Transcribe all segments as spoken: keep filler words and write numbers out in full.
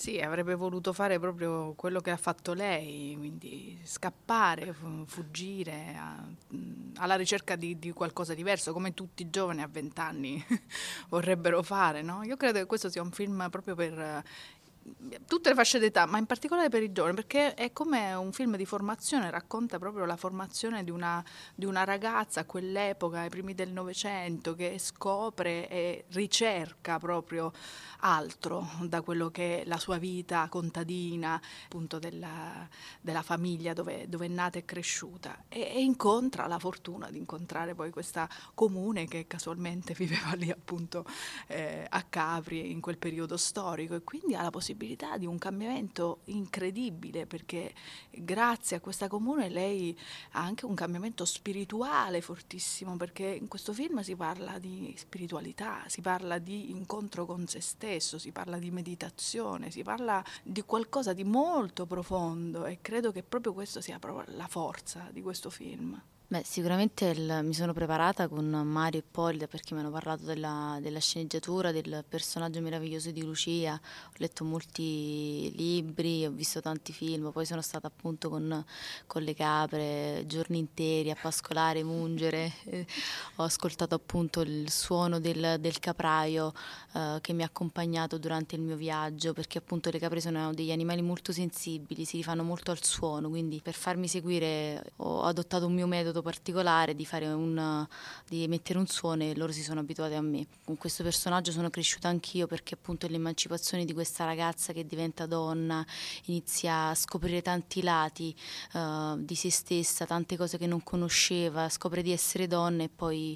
Sì, avrebbe voluto fare proprio quello che ha fatto lei, quindi scappare, fu- fuggire, a- mh, alla ricerca di, di qualcosa di diverso, come tutti i giovani a vent'anni vorrebbero fare, no? Io credo che questo sia un film proprio per eh, tutte le fasce d'età, ma in particolare per i giovani, perché è come un film di formazione, racconta proprio la formazione di una, di una ragazza a quell'epoca, ai primi del Novecento, che scopre e ricerca proprio altro da quello che è la sua vita contadina, appunto della, della famiglia dove, dove è nata e cresciuta, e, e incontra la fortuna di incontrare poi questa comune che casualmente viveva lì appunto eh, a Capri in quel periodo storico, e quindi ha la possibilità di un cambiamento incredibile, perché grazie a questa comune lei ha anche un cambiamento spirituale fortissimo, perché in questo film si parla di spiritualità, si parla di incontro con se stesso, si parla di meditazione, si parla di qualcosa di molto profondo, e credo che proprio questo sia proprio la forza di questo film. Beh, sicuramente il- mi sono preparata con Mario e Polly perché mi hanno parlato della, della sceneggiatura, del personaggio meraviglioso di Lucia. Ho letto molti libri, ho visto tanti film, poi sono stata appunto con, con le capre giorni interi a pascolare, mungere. eh, Ho ascoltato appunto il suono del, del capraio eh, che mi ha accompagnato durante il mio viaggio, perché appunto le capre sono degli animali molto sensibili, si rifanno molto al suono, quindi per farmi seguire ho adottato un mio metodo particolare di fare un, di mettere un suono, e loro si sono abituati a me. Con questo personaggio sono cresciuta anch'io, perché appunto è l'emancipazione di questa ragazza che diventa donna, inizia a scoprire tanti lati eh, di se stessa, tante cose che non conosceva, scopre di essere donna e poi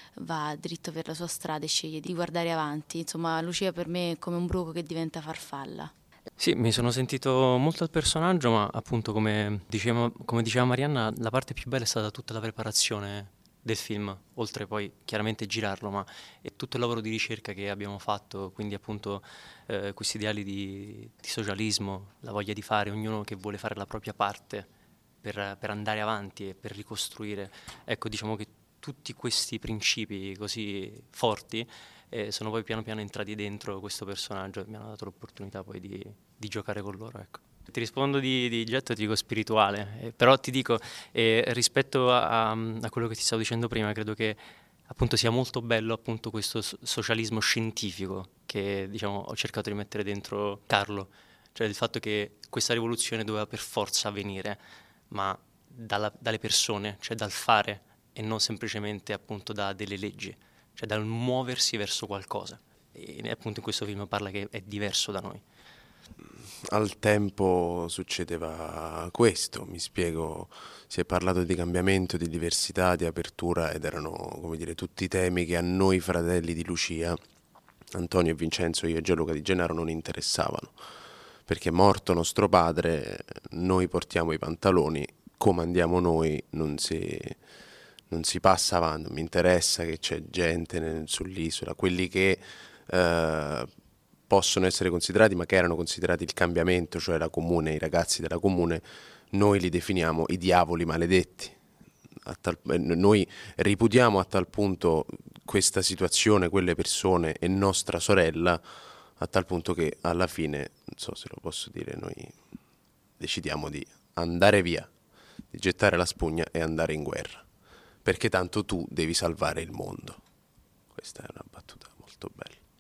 va dritto per la sua strada e sceglie di guardare avanti. Insomma, Lucia per me è come un bruco che diventa farfalla. Sì, mi sono sentito molto al personaggio, ma appunto come diceva, come diceva Marianna, la parte più bella è stata tutta la preparazione del film, oltre poi chiaramente girarlo, ma è tutto il lavoro di ricerca che abbiamo fatto, quindi appunto eh, questi ideali di, di socialismo, la voglia di fare, ognuno che vuole fare la propria parte per, per andare avanti e per ricostruire. Ecco, diciamo che tutti questi principi così forti e sono poi piano piano entrati dentro questo personaggio e mi hanno dato l'opportunità poi di, di giocare con loro, ecco. Ti rispondo di, di getto, ti dico spirituale, eh, però ti dico, eh, rispetto a, a quello che ti stavo dicendo prima, credo che appunto sia molto bello appunto questo so- socialismo scientifico che diciamo ho cercato di mettere dentro Carlo, cioè il fatto che questa rivoluzione doveva per forza avvenire, ma dalla- dalle persone, cioè dal fare e non semplicemente appunto da delle leggi, cioè dal muoversi verso qualcosa. E appunto in questo film parla che è diverso da noi. Al tempo succedeva questo, mi spiego, si è parlato di cambiamento, di diversità, di apertura ed erano, come dire, tutti temi che a noi fratelli di Lucia, Antonio e Vincenzo, io e Gianluca Di Gennaro non interessavano, perché morto nostro padre, noi portiamo i pantaloni, comandiamo noi, non si, non si passa avanti, non mi interessa che c'è gente nel- sull'isola, quelli che eh, possono essere considerati, ma che erano considerati il cambiamento, cioè la comune, i ragazzi della comune, noi li definiamo i diavoli maledetti. A tal- eh, noi ripudiamo a tal punto questa situazione, quelle persone e nostra sorella, a tal punto che alla fine, non so se lo posso dire, noi decidiamo di andare via, di gettare la spugna e andare in guerra, perché tanto tu devi salvare il mondo. Questa è una battuta molto bella.